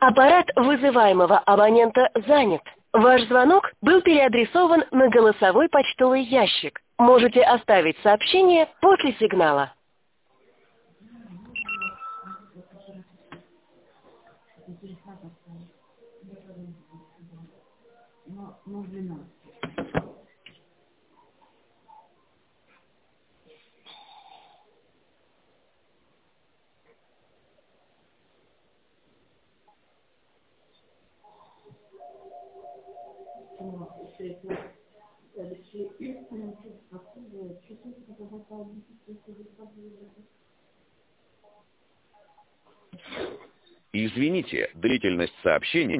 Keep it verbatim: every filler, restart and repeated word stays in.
Аппарат вызываемого абонента занят. Ваш звонок был переадресован на голосовой почтовый ящик. Можете оставить сообщение после сигнала. Извините, длительность сообщения